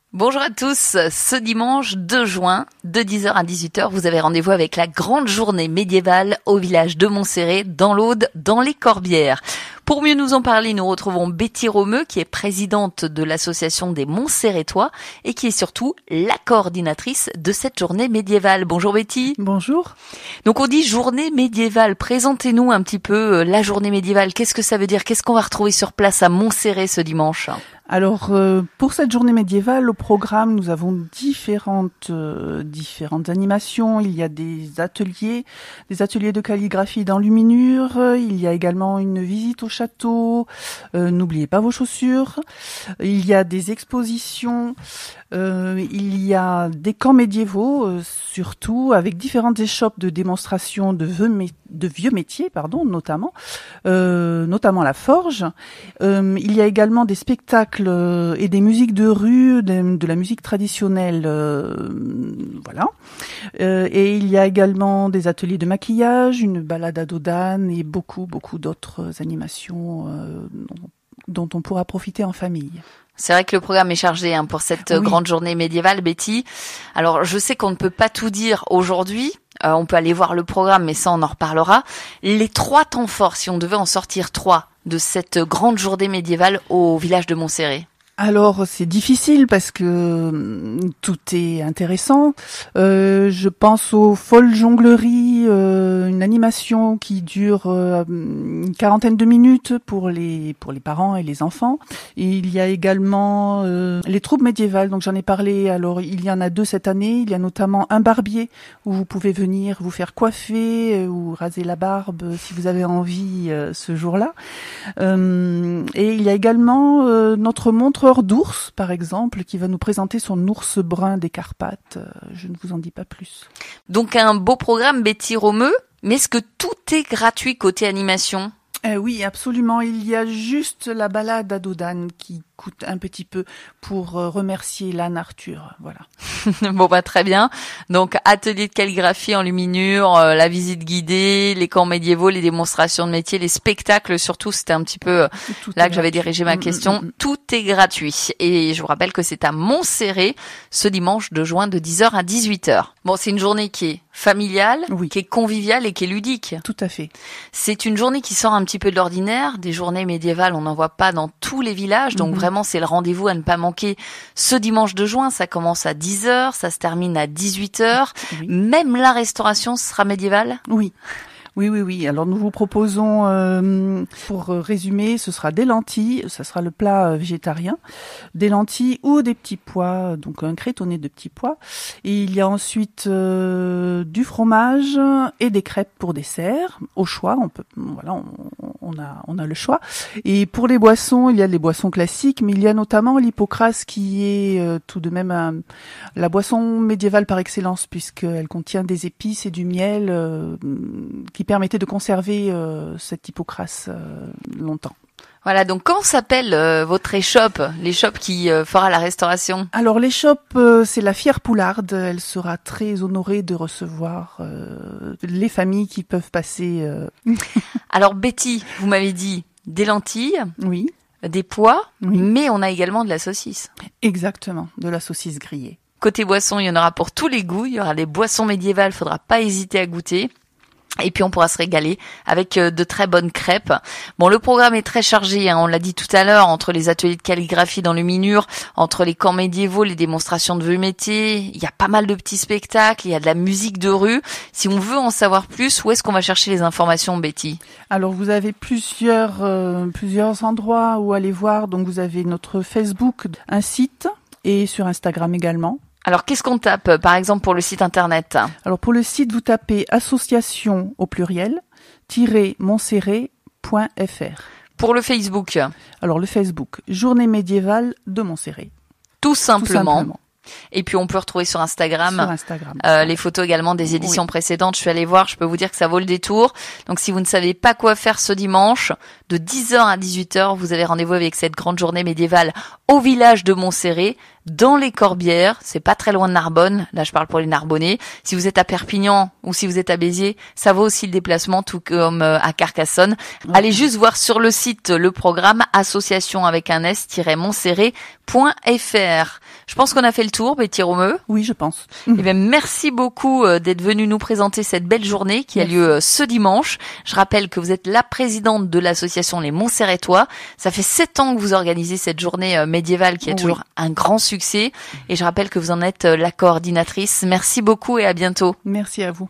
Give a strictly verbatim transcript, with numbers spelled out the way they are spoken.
Bonjour à tous, ce dimanche deux juin, de dix heures à dix-huit heures, vous avez rendez-vous avec la grande journée médiévale au village de Montserré, dans l'Aude, dans les Corbières. Pour mieux nous en parler, nous retrouvons Betty Romeu, qui est présidente de l'association des Montserratois et qui est surtout la coordinatrice de cette journée médiévale. Bonjour Betty. Bonjour. Donc on dit journée médiévale, présentez-nous un petit peu la journée médiévale, qu'est-ce que ça veut dire, qu'est-ce qu'on va retrouver sur place à Montserré ce dimanche ? Alors, euh, pour cette journée médiévale, au programme, nous avons différentes euh, différentes animations. Il y a des ateliers, des ateliers de calligraphie d'enluminure. Il y a également une visite au château. Euh, n'oubliez pas vos chaussures. Il y a des expositions. Euh, il y a des camps médiévaux, euh, surtout avec différentes échoppes de démonstration de vieux, mé- de vieux métiers, pardon, notamment, euh, notamment la forge. Euh, il y a également des spectacles euh, et des musiques de rue, de, de la musique traditionnelle, euh, voilà. Euh, et il y a également des ateliers de maquillage, une balade à dos d'âne et beaucoup, beaucoup d'autres animations euh, dont, dont on pourra profiter en famille. C'est vrai que le programme est chargé hein, pour cette oui. grande journée médiévale, Betty. Alors, je sais qu'on ne peut pas tout dire aujourd'hui. Euh, on peut aller voir le programme, mais ça, on en reparlera. Les trois temps forts, si on devait en sortir trois de cette grande journée médiévale au village de Montserré. Alors c'est difficile parce que euh, tout est intéressant. Euh, je pense aux folles jongleries, euh, une animation qui dure euh, une quarantaine de minutes pour les pour les parents et les enfants. Et il y a également euh, les troupes médiévales. Donc j'en ai parlé. Alors il y en a deux cette année. Il y a notamment un barbier où vous pouvez venir vous faire coiffer euh, ou raser la barbe euh, si vous avez envie euh, ce jour-là. Euh, et il y a également euh, notre montre d'ours, par exemple, qui va nous présenter son ours brun des Carpates. Je ne vous en dis pas plus. Donc un beau programme, Betty Romeu, mais est-ce que tout est gratuit côté animation ? Euh, oui, absolument. Il y a juste la balade à dos d'âne qui coûte un petit peu pour euh, remercier l'âne Arthur. Voilà. Bon bah très bien. Donc atelier de calligraphie en luminure, euh, la visite guidée, les camps médiévaux, les démonstrations de métiers, les spectacles surtout, c'était un petit peu euh, là que j'avais dirigé ma question. Mmh, mmh. Tout est gratuit. Et je vous rappelle que c'est à Montserré ce dimanche de juin de dix heures à dix-huit heures. Bon, c'est une journée qui est familiale, oui. qui est conviviale et qui est ludique. Tout à fait. C'est une journée qui sort un petit peu de l'ordinaire. Des journées médiévales, on n'en voit pas dans tous les villages. Donc mmh. vraiment, c'est le rendez-vous à ne pas manquer ce dimanche de juin. Ça commence à dix heures, ça se termine à dix-huit heures. Oui. Même la restauration sera médiévale ? Oui. Oui, oui, oui. Alors nous vous proposons, euh, pour résumer, ce sera des lentilles, ça sera le plat végétarien, des lentilles ou des petits pois, donc un crétonné de petits pois. Et il y a ensuite euh, du fromage et des crêpes pour dessert, au choix. On peut, voilà, on, on a, on a le choix. Et pour les boissons, il y a les boissons classiques, mais il y a notamment l'hypocrase qui est euh, tout de même euh, la boisson médiévale par excellence, puisqu'elle contient des épices et du miel euh, qui permettait de conserver euh, cette hypocrase euh, longtemps. Voilà, donc comment s'appelle euh, votre échoppe, l'échoppe qui euh, fera la restauration ? Alors l'échoppe, euh, c'est la Fière Poularde. Elle sera très honorée de recevoir euh, les familles qui peuvent passer. Euh... Alors Betty, vous m'avez dit des lentilles, oui, des pois, oui. Mais on a également de la saucisse. Exactement, de la saucisse grillée. Côté boisson, il y en aura pour tous les goûts. Il y aura des boissons médiévales, faudra pas hésiter à goûter. Et puis on pourra se régaler avec de très bonnes crêpes. Bon, le programme est très chargé, hein, on l'a dit tout à l'heure, entre les ateliers de calligraphie d'enluminure, entre les camps médiévaux, les démonstrations de vieux métiers, il y a pas mal de petits spectacles, il y a de la musique de rue. Si on veut en savoir plus, où est-ce qu'on va chercher les informations, Betty ? Alors vous avez plusieurs euh, plusieurs endroits où aller voir. Donc vous avez notre Facebook, un site, et sur Instagram également. Alors, qu'est-ce qu'on tape, par exemple, pour le site internet ? Alors, pour le site, vous tapez association au pluriel, tiret montserré point f r. Pour le Facebook ? Alors, le Facebook, Journée médiévale de Montserré. Tout simplement. Tout simplement. Et puis on peut retrouver sur Instagram, sur Instagram. Euh, les photos également des éditions oui. précédentes. Je suis allée voir, je peux vous dire que ça vaut le détour. Donc si vous ne savez pas quoi faire ce dimanche, de dix heures à dix-huit heures, vous avez rendez-vous avec cette grande journée médiévale au village de Montserré. dans les Corbières, c'est pas très loin de Narbonne, là je parle pour les Narbonnais. Si vous êtes à Perpignan ou si vous êtes à Béziers, ça vaut aussi le déplacement, tout comme à Carcassonne. Ouais. Allez juste voir sur le site le programme association avec un s-montserrat point f r. Je pense qu'on a fait le tour, Betty Romeu. Oui, je pense. Eh bien, merci beaucoup d'être venu nous présenter cette belle journée qui merci. a lieu ce dimanche. Je rappelle que vous êtes la présidente de l'association Les Montserratois. Ça fait sept ans que vous organisez cette journée médiévale qui est oui. toujours un grand succès. Et je rappelle que vous en êtes la coordinatrice. Merci beaucoup et à bientôt. Merci à vous.